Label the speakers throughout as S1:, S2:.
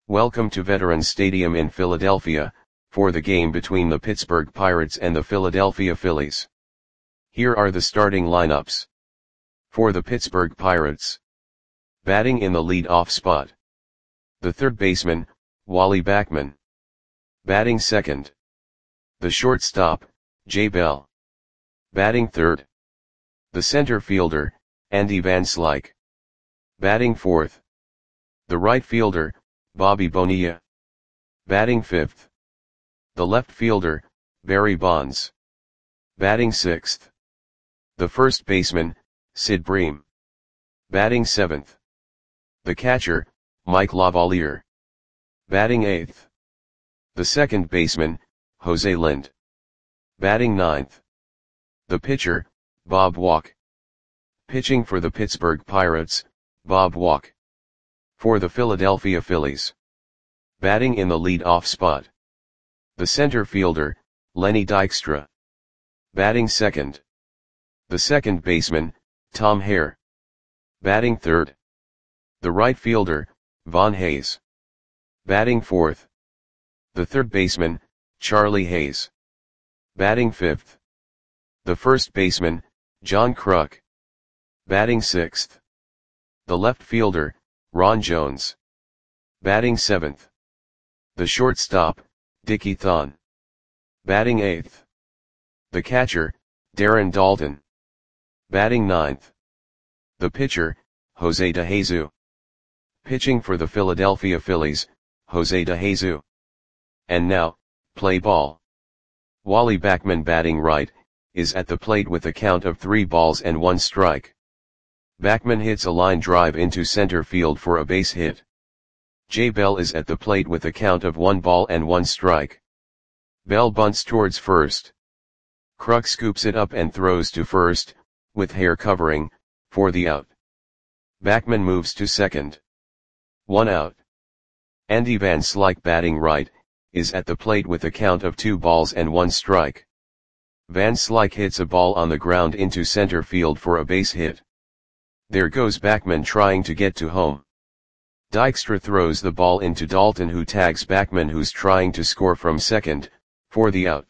S1: Welcome to Veterans Stadium in Philadelphia, for the game between the Pittsburgh Pirates and the Philadelphia Phillies. Here are the starting lineups. For the Pittsburgh Pirates. Batting in the lead-off spot. The third baseman, Wally Backman. Batting second. The shortstop, Jay Bell. Batting third. The center fielder, Andy Van Slyke. Batting fourth. The right fielder, Bobby Bonilla. Batting fifth. The left fielder, Barry Bonds. Batting sixth. The first baseman, Sid Bream. Batting seventh. The catcher, Mike Lavalier. Batting eighth. The second baseman, Jose Lind. Batting ninth. The pitcher, Bob Walk. Pitching for the Pittsburgh Pirates, Bob Walk. For the Philadelphia Phillies. Batting in the lead-off spot. The center fielder, Lenny Dykstra. Batting second. The second baseman, Tom Hare. Batting third. The right fielder, Von Hayes. Batting fourth. The third baseman, Charlie Hayes. Batting fifth. The first baseman, John Kruk. Batting sixth. The left fielder, Ron Jones. Batting seventh. The shortstop, Dickie Thon. Batting eighth. The catcher, Darren Daulton. Batting ninth. The pitcher, Jose DeJesus. Pitching for the Philadelphia Phillies, Jose DeJesus. And now, play ball. Wally Backman batting right, is at the plate with a count of 3 balls and 1 strike. Backman hits a line drive into center field for a base hit. Jay Bell is at the plate with a count of 1 ball and 1 strike. Bell bunts towards first. Kruk scoops it up and throws to first, with Hare covering, for the out. Backman moves to second. 1 out. Andy Van Slyke batting right, is at the plate with a count of 2 balls and 1 strike. Van Slyke hits a ball on the ground into center field for a base hit. There goes Backman trying to get to home. Dykstra throws the ball into Daulton, who tags Backman, who's trying to score from second, for the out.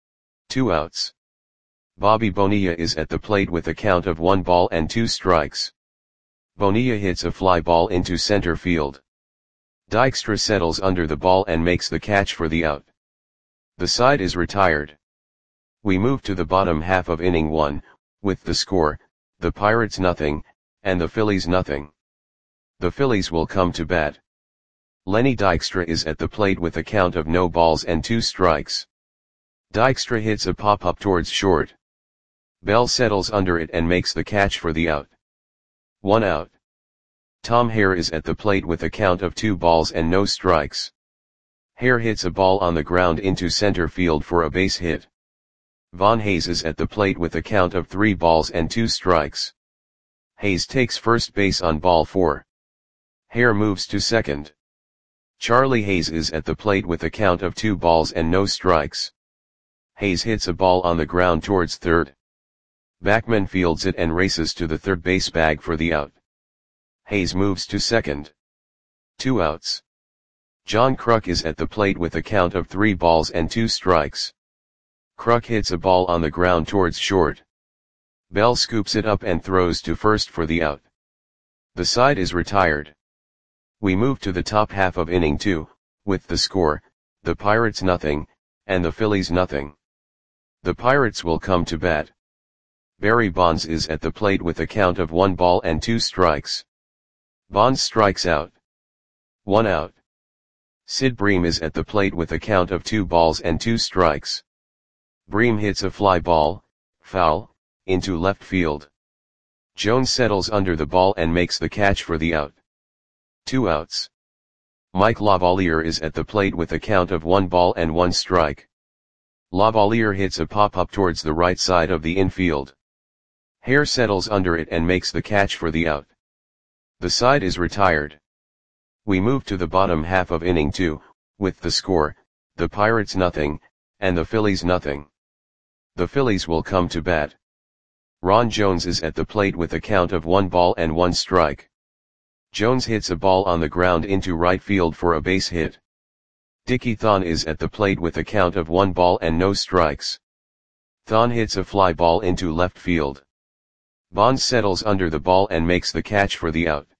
S1: 2 outs. Bobby Bonilla is at the plate with a count of 1 ball and 2 strikes. Bonilla hits a fly ball into center field. Dykstra settles under the ball and makes the catch for the out. The side is retired. We move to the bottom half of inning 1, with the score, the Pirates nothing, and the Phillies nothing. The Phillies will come to bat. Lenny Dykstra is at the plate with a count of no balls and 2 strikes. Dykstra hits a pop-up towards short. Bell settles under it and makes the catch for the out. 1 out. Tom Hare is at the plate with a count of 2 balls and no strikes. Hare hits a ball on the ground into center field for a base hit. Von Hayes is at the plate with a count of 3 balls and 2 strikes. Hayes takes first base on ball 4. Hare moves to second. Charlie Hayes is at the plate with a count of 2 balls and no strikes. Hayes hits a ball on the ground towards third. Backman fields it and races to the third base bag for the out. Hayes moves to second. 2 outs. John Kruk is at the plate with a count of 3 balls and 2 strikes. Kruk hits a ball on the ground towards short. Bell scoops it up and throws to first for the out. The side is retired. We move to the top half of inning 2, with the score, the Pirates nothing, and the Phillies nothing. The Pirates will come to bat. Barry Bonds is at the plate with a count of 1 ball and 2 strikes. Bonds strikes out. 1 out. Sid Bream is at the plate with a count of 2 balls and 2 strikes. Bream hits a fly ball, foul, into left field. Jones settles under the ball and makes the catch for the out. 2 outs. Mike Lavalier is at the plate with a count of 1 ball and 1 strike. Lavalier hits a pop-up towards the right side of the infield. Hare settles under it and makes the catch for the out. The side is retired. We move to the bottom half of inning 2, with the score, the Pirates nothing, and the Phillies nothing. The Phillies will come to bat. Ron Jones is at the plate with a count of 1 ball and 1 strike. Jones hits a ball on the ground into right field for a base hit. Dickie Thon is at the plate with a count of 1 ball and no strikes. Thon hits a fly ball into left field. Bonds settles under the ball and makes the catch for the out.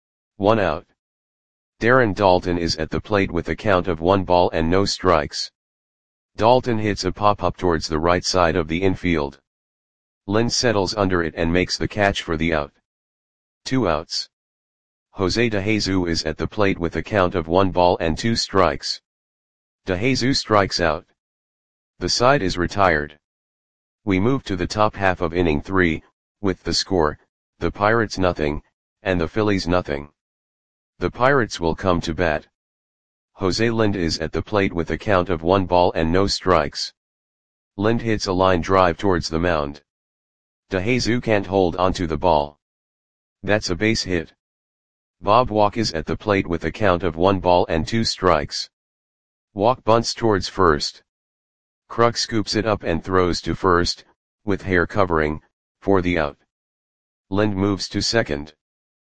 S1: 1 out. Darren Daulton is at the plate with a count of 1 ball and no strikes. Daulton hits a pop-up towards the right side of the infield. Lind settles under it and makes the catch for the out. 2 outs. Jose DeJesus is at the plate with a count of 1 ball and 2 strikes. DeJesus strikes out. The side is retired. We move to the top half of inning 3, with the score, the Pirates nothing, and the Phillies nothing. The Pirates will come to bat. Jose Lind is at the plate with a count of 1 ball and no strikes. Lind hits a line drive towards the mound. DeJesus can't hold onto the ball. That's a base hit. Bob Walk is at the plate with a count of 1 ball and 2 strikes. Walk bunts towards first. Kruk scoops it up and throws to first, with hair covering, for the out. Lind moves to second.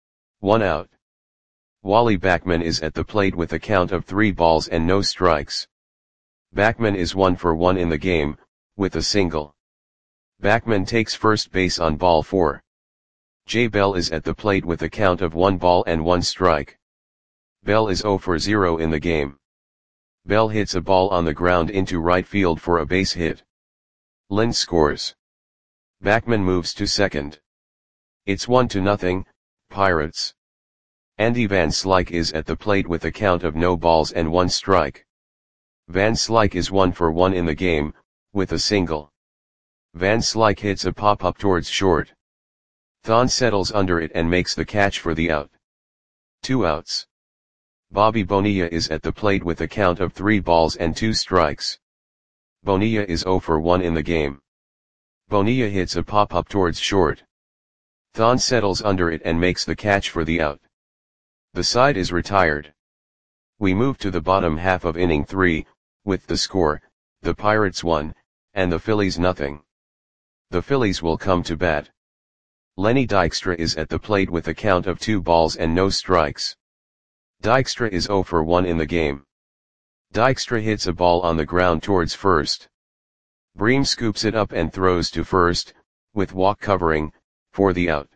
S1: 1 out. Wally Backman is at the plate with a count of 3 balls and no strikes. Backman is 1 for 1 in the game, with a single. Backman takes first base on ball 4. Jay Bell is at the plate with a count of 1 ball and 1 strike. Bell is 0 for 0 in the game. Bell hits a ball on the ground into right field for a base hit. Lind scores. Backman moves to second. It's 1-0, Pirates. Andy Van Slyke is at the plate with a count of no balls and 1 strike. Van Slyke is 1 for 1 in the game, with a single. Van Slyke hits a pop-up towards short. Thon settles under it and makes the catch for the out. 2 outs. Bobby Bonilla is at the plate with a count of 3 balls and 2 strikes. Bonilla is 0 for 1 in the game. Bonilla hits a pop-up towards short. Thon settles under it and makes the catch for the out. The side is retired. We move to the bottom half of inning 3, with the score, the Pirates 1, and the Phillies nothing. The Phillies will come to bat. Lenny Dykstra is at the plate with a count of 2 balls and no strikes. Dykstra is 0 for 1 in the game. Dykstra hits a ball on the ground towards first. Bream scoops it up and throws to first, with Walk covering, for the out.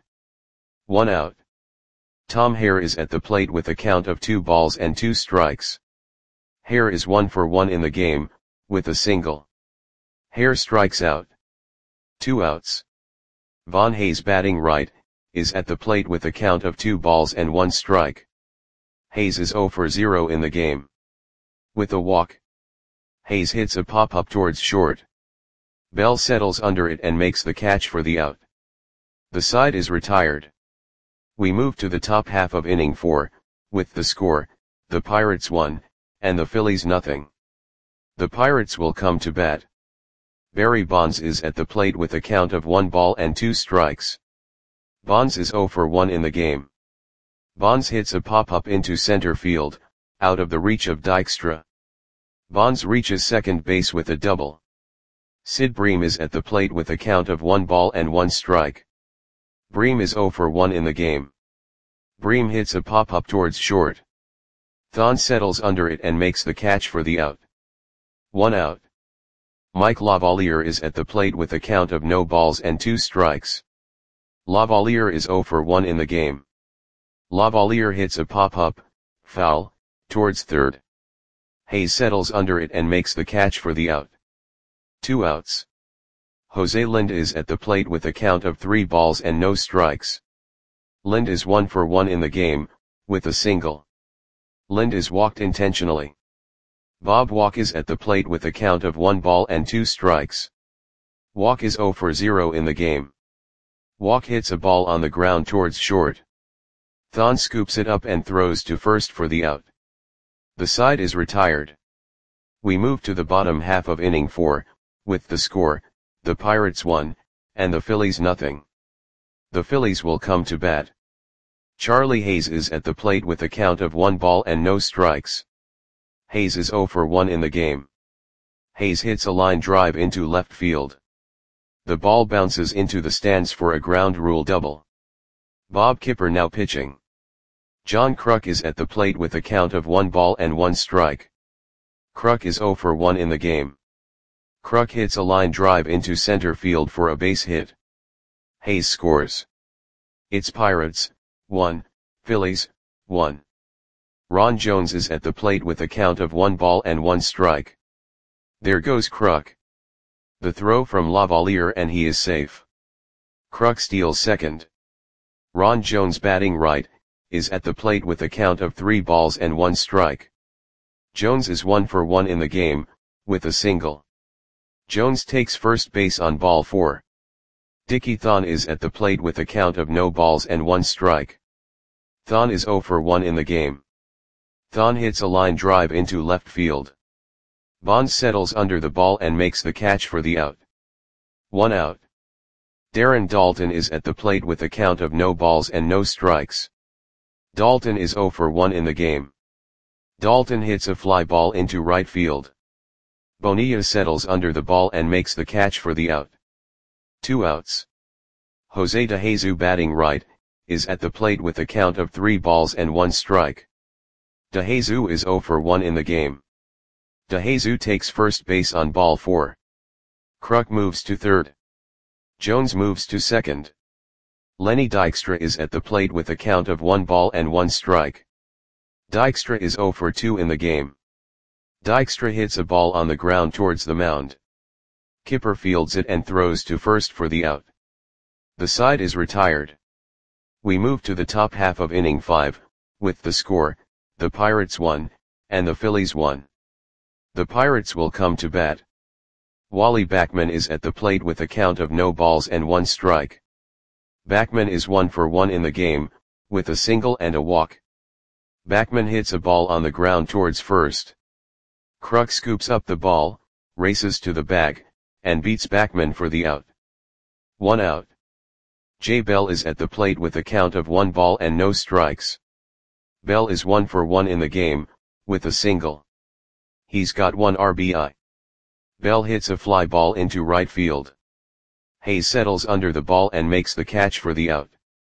S1: 1 out. Tom Hare is at the plate with a count of 2 balls and 2 strikes. Hare is 1 for 1 in the game, with a single. Hare strikes out. 2 outs. Von Hayes batting right, is at the plate with a count of 2 balls and 1 strike. Hayes is 0 for 0 in the game. With a walk. Hayes hits a pop-up towards short. Bell settles under it and makes the catch for the out. The side is retired. We move to the top half of inning 4, with the score, the Pirates 1, and the Phillies nothing. The Pirates will come to bat. Barry Bonds is at the plate with a count of 1 ball and 2 strikes. Bonds is 0 for 1 in the game. Bonds hits a pop-up into center field, out of the reach of Dykstra. Bonds reaches second base with a double. Sid Bream is at the plate with a count of 1 ball and 1 strike. Bream is 0 for 1 in the game. Bream hits a pop-up towards short. Thon settles under it and makes the catch for the out. 1 out. Mike Lavalier is at the plate with a count of no balls and 2 strikes. Lavalier is 0 for 1 in the game. Lavalier hits a pop-up, foul, towards third. Hayes settles under it and makes the catch for the out. 2 outs. Jose Lind is at the plate with a count of 3 balls and no strikes. Lind is 1 for 1 in the game, with a single. Lind is walked intentionally. Bob Walk is at the plate with a count of 1 ball and 2 strikes. Walk is 0 for 0 in the game. Walk hits a ball on the ground towards short. Thon scoops it up and throws to first for the out. The side is retired. We move to the bottom half of inning 4, with the score, the Pirates 1, and the Phillies nothing. The Phillies will come to bat. Charlie Hayes is at the plate with a count of 1 ball and no strikes. Hayes is 0 for 1 in the game. Hayes hits a line drive into left field. The ball bounces into the stands for a ground rule double. Bob Kipper now pitching. John Kruk is at the plate with a count of 1 ball and 1 strike. Kruk is 0 for 1 in the game. Kruk hits a line drive into center field for a base hit. Hayes scores. It's Pirates, 1, Phillies, 1. Ron Jones is at the plate with a count of 1 ball and 1 strike. There goes Kruk. The throw from Lavalier and he is safe. Kruk steals second. Ron Jones batting right, is at the plate with a count of 3 balls and 1 strike. Jones is 1 for 1 in the game, with a single. Jones takes first base on ball 4. Dickie Thon is at the plate with a count of no balls and 1 strike. Thon is 0 for 1 in the game. Thon hits a line drive into left field. Bonds settles under the ball and makes the catch for the out. 1 out. Darren Daulton is at the plate with a count of no balls and no strikes. Daulton is 0 for 1 in the game. Daulton hits a fly ball into right field. Bonilla settles under the ball and makes the catch for the out. 2 outs. Jose DeJesus batting right, is at the plate with a count of 3 balls and 1 strike. DeJesus is 0 for 1 in the game. DeJesus takes first base on ball 4. Kruk moves to third. Jones moves to second. Lenny Dykstra is at the plate with a count of 1 ball and 1 strike. Dykstra is 0 for 2 in the game. Dykstra hits a ball on the ground towards the mound. Kipper fields it and throws to first for the out. The side is retired. We move to the top half of inning 5, with the score, the Pirates 1, and the Phillies 1. The Pirates will come to bat. Wally Backman is at the plate with a count of no balls and 1 strike. Backman is 1 for 1 in the game, with a single and a walk. Backman hits a ball on the ground towards first. Kruk scoops up the ball, races to the bag, and beats Backman for the out. 1 out. Jay Bell is at the plate with a count of 1 ball and no strikes. Bell is 1 for 1 in the game, with a single. He's got 1 RBI. Bell hits a fly ball into right field. Hayes settles under the ball and makes the catch for the out.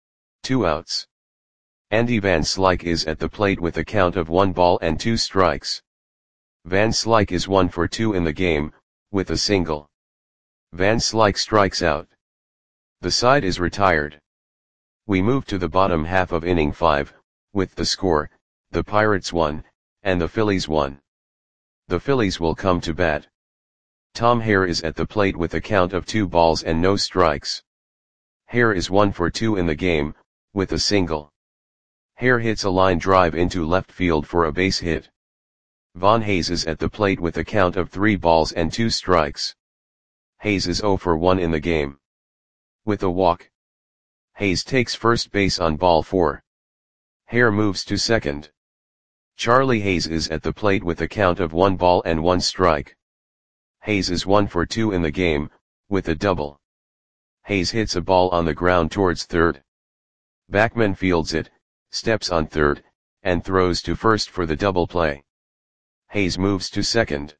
S1: 2 outs. Andy Van Slyke is at the plate with a count of 1 ball and 2 strikes. Van Slyke is 1 for 2 in the game, with a single. Van Slyke strikes out. The side is retired. We move to the bottom half of inning 5, with the score, the Pirates 1, and the Phillies 1. The Phillies will come to bat. Tom Hare is at the plate with a count of 2 balls and no strikes. Hare is 1 for 2 in the game, with a single. Hare hits a line drive into left field for a base hit. Von Hayes is at the plate with a count of 3 balls and 2 strikes. Hayes is 0 for 1 in the game. With a walk. Hayes takes first base on ball 4. Hare moves to second. Charlie Hayes is at the plate with a count of 1 ball and 1 strike. Hayes is 1 for 2 in the game, with a double. Hayes hits a ball on the ground towards third. Backman fields it, steps on third, and throws to first for the double play. Hayes moves to second.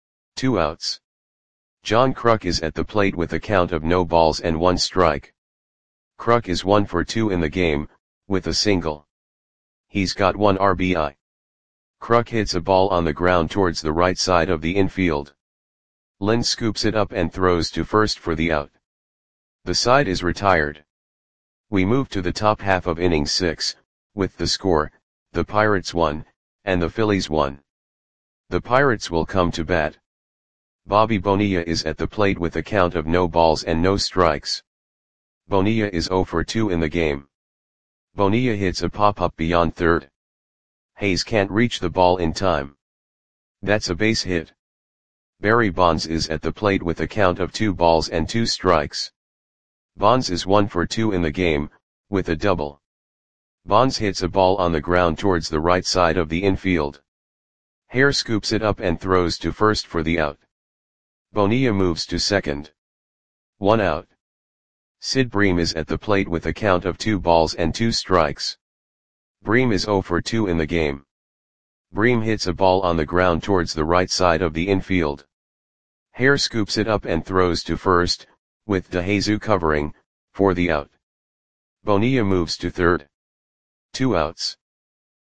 S1: 2 outs. John Kruk is at the plate with a count of no balls and 1 strike. Kruk is 1 for 2 in the game, with a single. He's got 1 RBI. Kruk hits a ball on the ground towards the right side of the infield. Lynn scoops it up and throws to first for the out. The side is retired. We move to the top half of inning 6, with the score, the Pirates 1, and the Phillies 1. The Pirates will come to bat. Bobby Bonilla is at the plate with a count of no balls and no strikes. Bonilla is 0 for 2 in the game. Bonilla hits a pop-up beyond third. Hayes can't reach the ball in time. That's a base hit. Barry Bonds is at the plate with a count of 2 balls and 2 strikes. Bonds is 1 for 2 in the game, with a double. Bonds hits a ball on the ground towards the right side of the infield. Hare scoops it up and throws to first for the out. Bonilla moves to second. 1 out. Sid Bream is at the plate with a count of 2 balls and 2 strikes. Bream is 0 for 2 in the game. Bream hits a ball on the ground towards the right side of the infield. Hare scoops it up and throws to first, with DeJesus covering, for the out. Bonilla moves to third. 2 outs.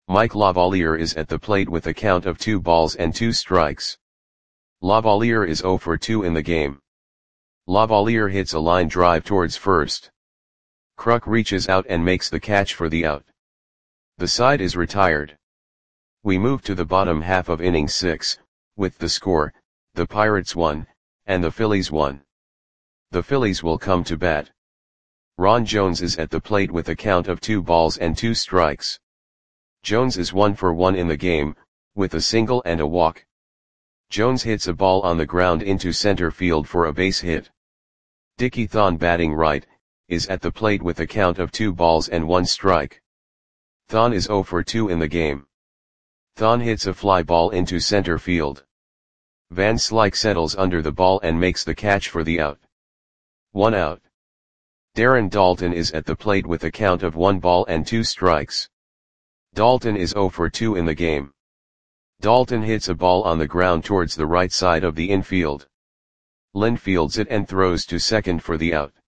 S1: Mike Lavalier is at the plate with a count of 2 balls and 2 strikes. Lavalier is 0 for 2 in the game. Lavalier hits a line drive towards first. Kruk reaches out and makes the catch for the out. The side is retired. We move to the bottom half of inning 6, with the score, the Pirates 1, and the Phillies 1. The Phillies will come to bat. Ron Jones is at the plate with a count of 2 balls and 2 strikes. Jones is 1 for 1 in the game, with a single and a walk. Jones hits a ball on the ground into center field for a base hit. Dickie Thon, batting right, is at the plate with a count of 2 balls and 1 strike. Thon is 0 for 2 in the game. Thon hits a fly ball into center field. Van Slyke settles under the ball and makes the catch for the out. 1 out. Darren Daulton is at the plate with a count of 1 ball and 2 strikes. Daulton is 0 for 2 in the game. Daulton hits a ball on the ground towards the right side of the infield. Lind fields it and throws to second for the out.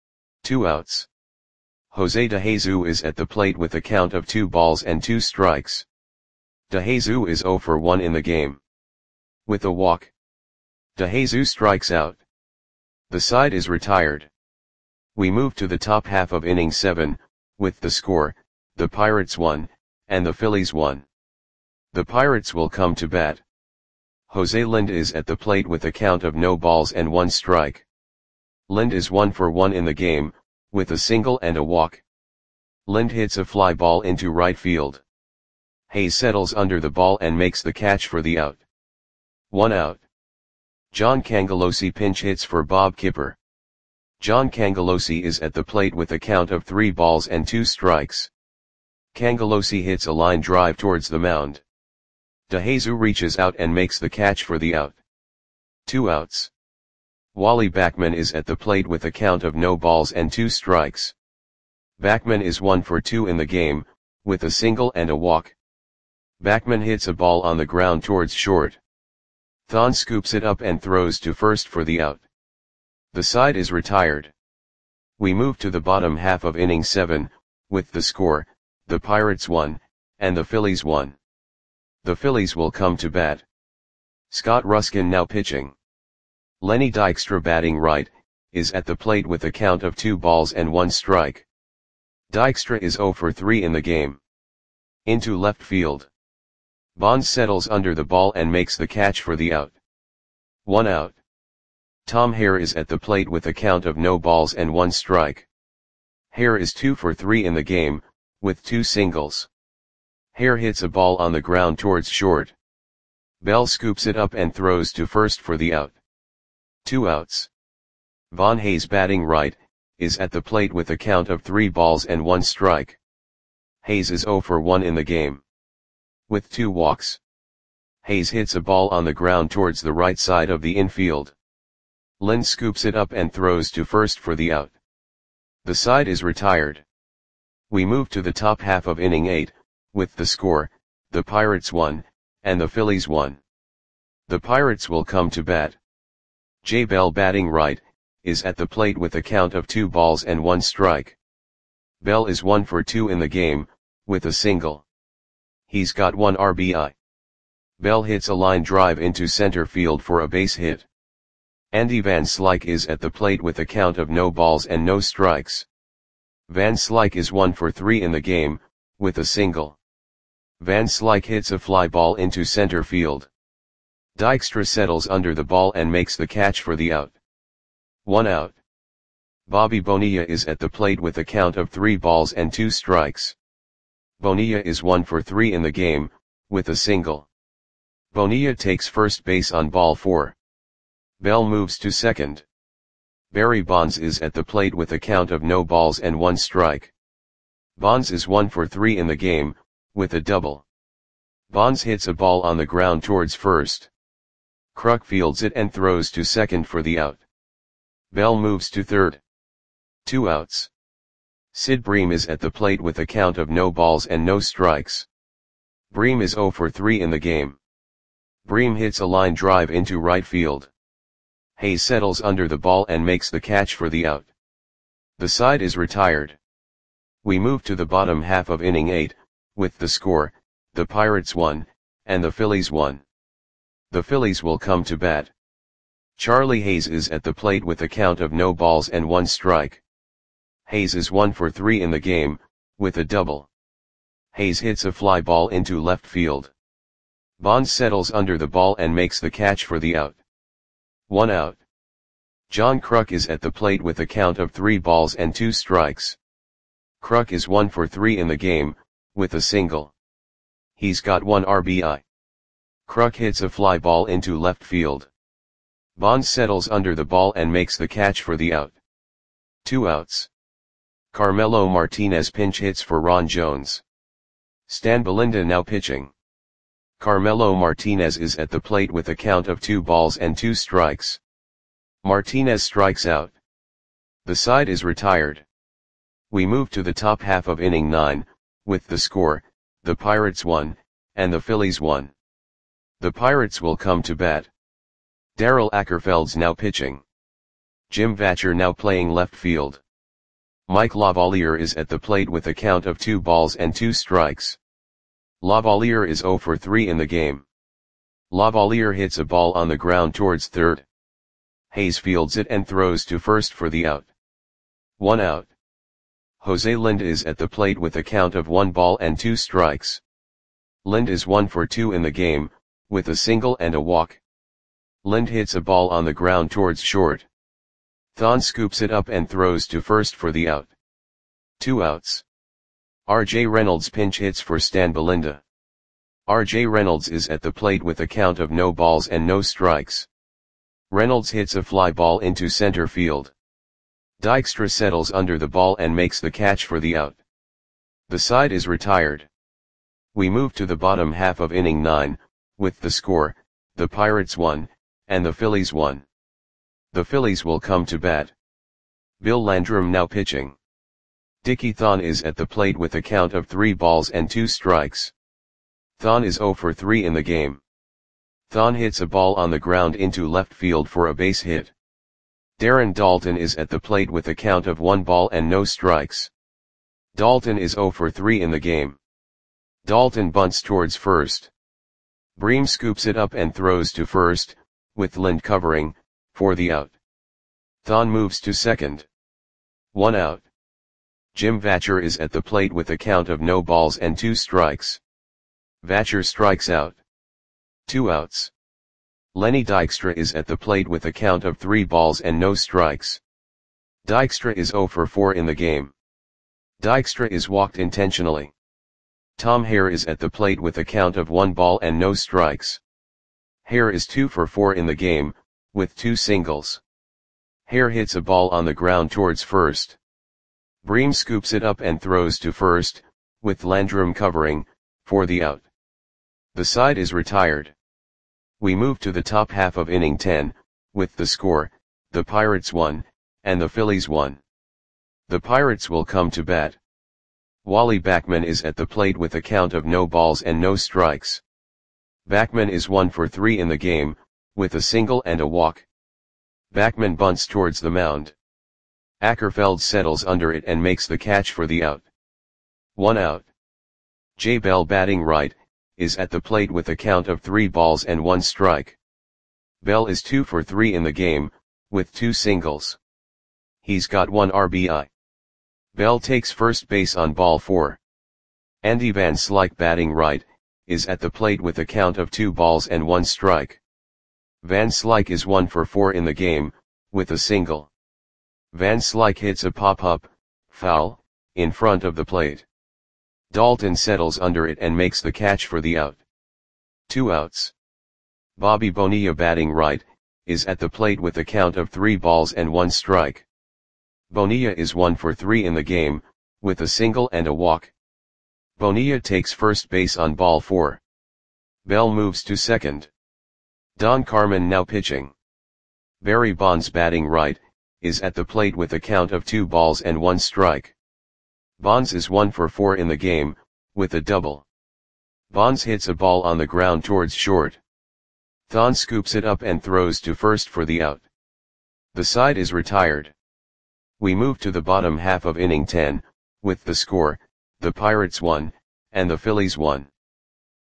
S1: 2 outs. Jose DeJesus is at the plate with a count of 2 balls and 2 strikes. DeJesus is 0 for 1 in the game. With a walk, DeJesus strikes out. The side is retired. We move to the top half of inning 7, with the score, the Pirates 1, and the Phillies 1. The Pirates will come to bat. Jose Lind is at the plate with a count of no balls and 1 strike. Lind is 1 for 1 in the game, with a single and a walk. Lind hits a fly ball into right field. Hayes settles under the ball and makes the catch for the out. 1 out. John Cangelosi pinch hits for Bob Kipper. John Cangelosi is at the plate with a count of 3 balls and 2 strikes. Cangelosi hits a line drive towards the mound. DeJesus reaches out and makes the catch for the out. 2 outs. Wally Backman is at the plate with a count of no balls and 2 strikes. Backman is 1 for 2 in the game, with a single and a walk. Backman hits a ball on the ground towards short. Thon scoops it up and throws to first for the out. The side is retired. We move to the bottom half of inning 7, with the score, the Pirates 1, and the Phillies 1. The Phillies will come to bat. Scott Ruskin now pitching. Lenny Dykstra, batting right, is at the plate with a count of 2 balls and 1 strike. Dykstra is 0 for 3 in the game. Into left field. Bonds settles under the ball and makes the catch for the out. 1 out. Tom Hare is at the plate with a count of no balls and 1 strike. Hare is 2 for 3 in the game, with 2 singles. Hare hits a ball on the ground towards short. Bell scoops it up and throws to first for the out. 2 outs. Von Hayes, batting right, is at the plate with a count of 3 balls and 1 strike. Hayes is 0 for 1 in the game. With 2 walks. Hayes hits a ball on the ground towards the right side of the infield. Lind scoops it up and throws to first for the out. The side is retired. We move to the top half of inning 8, with the score, the Pirates 1, and the Phillies 1. The Pirates will come to bat. Jay Bell, batting right, is at the plate with a count of 2 balls and 1 strike. Bell is 1 for 2 in the game, with a single. He's got 1 RBI. Bell hits a line drive into center field for a base hit. Andy Van Slyke is at the plate with a count of no balls and no strikes. Van Slyke is 1 for 3 in the game, with a single. Van Slyke hits a fly ball into center field. Dykstra settles under the ball and makes the catch for the out. 1 out. Bobby Bonilla is at the plate with a count of 3 balls and 2 strikes. Bonilla is 1 for 3 in the game, with a single. Bonilla takes first base on ball 4. Bell moves to second. Barry Bonds is at the plate with a count of no balls and 1 strike. Bonds is 1 for 3 in the game, with a double. Bonds hits a ball on the ground towards first. Kruk fields it and throws to second for the out. Bell moves to third. 2 outs. Sid Bream is at the plate with a count of no balls and no strikes. Bream is 0 for 3 in the game. Bream hits a line drive into right field. Hayes settles under the ball and makes the catch for the out. The side is retired. We move to the bottom half of inning 8, with the score, the Pirates 1, and the Phillies 1. The Phillies will come to bat. Charlie Hayes is at the plate with a count of no balls and 1 strike. Hayes is 1 for 3 in the game, with a double. Hayes hits a fly ball into left field. Bonds settles under the ball and makes the catch for the out. 1 out. John Kruk is at the plate with a count of 3 balls and 2 strikes. Kruk is 1 for 3 in the game, with a single. He's got 1 RBI. Kruk hits a fly ball into left field. Bonds settles under the ball and makes the catch for the out. 2 outs. Carmelo Martinez pinch hits for Ron Jones. Stan Belinda now pitching. Carmelo Martinez is at the plate with a count of 2 balls and 2 strikes. Martinez strikes out. The side is retired. We move to the top half of inning 9, with the score, the Pirates 1, and the Phillies 1. The Pirates will come to bat. Darrell Ackerfeld's now pitching. Jim Vatcher now playing left field. Mike Lavalier is at the plate with a count of 2 balls and 2 strikes. Lavalier is 0 for 3 in the game. Lavalier hits a ball on the ground towards third. Hayes fields it and throws to first for the out. 1 out. Jose Lind is at the plate with a count of 1 ball and 2 strikes. Lind is 1 for 2 in the game, with a single and a walk. Lind hits a ball on the ground towards short. Thon scoops it up and throws to first for the out. 2 outs. R.J. Reynolds pinch hits for Stan Belinda. R.J. Reynolds is at the plate with a count of no balls and no strikes. Reynolds hits a fly ball into center field. Dykstra settles under the ball and makes the catch for the out. The side is retired. We move to the bottom half of inning 9, with the score, the Pirates 1, and the Phillies 1. The Phillies will come to bat. Bill Landrum now pitching. Dickie Thon is at the plate with a count of 3 balls and 2 strikes. Thon is 0 for 3 in the game. Thon hits a ball on the ground into left field for a base hit. Darren Daulton is at the plate with a count of 1 ball and no strikes. Daulton is 0 for 3 in the game. Daulton bunts towards first. Bream scoops it up and throws to first, with Lind covering, for the out. Thon moves to second. 1 out. Jim Vatcher is at the plate with a count of no balls and 2 strikes. Vatcher strikes out. 2 outs. Lenny Dykstra is at the plate with a count of 3 balls and no strikes. Dykstra is 0 for 4 in the game. Dykstra is walked intentionally. Tom Hare is at the plate with a count of 1 ball and no strikes. Hare is 2 for 4 in the game, with 2 singles. Hare hits a ball on the ground towards first. Bream scoops it up and throws to first, with Landrum covering, for the out. The side is retired. We move to the top half of inning 10, with the score, the Pirates 1, and the Phillies 1. The Pirates will come to bat. Wally Backman is at the plate with a count of no balls and no strikes. Backman is 1 for 3 in the game, with a single and a walk. Backman bunts towards the mound. Ackerfeld settles under it and makes the catch for the out. 1 out. Jay Bell batting right, is at the plate with a count of 3 balls and 1 strike. Bell is 2 for 3 in the game, with 2 singles. He's got 1 RBI. Bell takes first base on ball 4. Andy Van Slyke batting right, is at the plate with a count of 2 balls and 1 strike. Van Slyke is 1 for 4 in the game, with a single. Van Slyke hits a pop-up, foul, in front of the plate. Daulton settles under it and makes the catch for the out. 2 outs. Bobby Bonilla batting right, is at the plate with a count of 3 balls and 1 strike. Bonilla is 1 for 3 in the game, with a single and a walk. Bonilla takes first base on ball 4. Bell moves to second. Don Carmen now pitching. Barry Bonds batting right, is at the plate with a count of 2 balls and 1 strike. Bonds is 1 for 4 in the game, with a double. Bonds hits a ball on the ground towards short. Thon scoops it up and throws to first for the out. The side is retired. We move to the bottom half of inning 10, with the score, the Pirates 1, and the Phillies 1.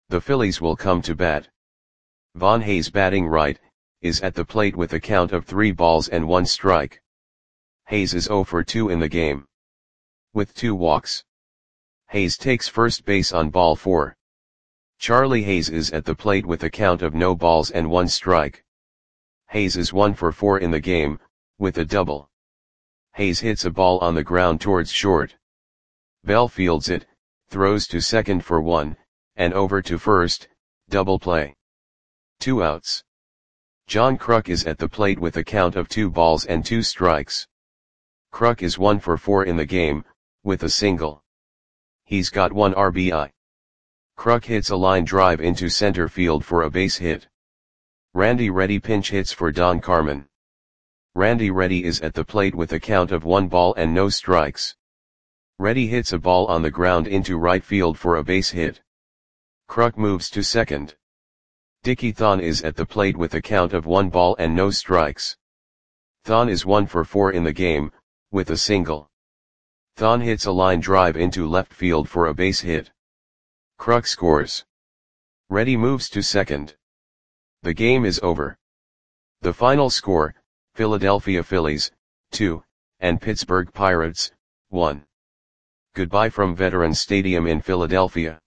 S1: The Phillies will come to bat. Von Hayes batting right, is at the plate with a count of 3 balls and 1 strike. Hayes is 0 for 2 in the game, with 2 walks. Hayes takes first base on ball 4. Charlie Hayes is at the plate with a count of no balls and 1 strike. Hayes is 1 for 4 in the game, with a double. Hayes hits a ball on the ground towards short. Bell fields it, throws to second for 1, and over to first, double play. 2 outs. John Kruk is at the plate with a count of 2 balls and 2 strikes. Kruk is 1 for 4 in the game, with a single. He's got 1 RBI. Kruk hits a line drive into center field for a base hit. Randy Reddy pinch hits for Don Carmen. Randy Reddy is at the plate with a count of 1 ball and no strikes. Reddy hits a ball on the ground into right field for a base hit. Kruk moves to second. Dickie Thon is at the plate with a count of 1 ball and no strikes. Thon is 1 for 4 in the game, with a single. Thon hits a line drive into left field for a base hit. Kruk scores. Reddy moves to second. The game is over. The final score, Philadelphia Phillies, 2, and Pittsburgh Pirates, 1. Goodbye from Veterans Stadium in Philadelphia.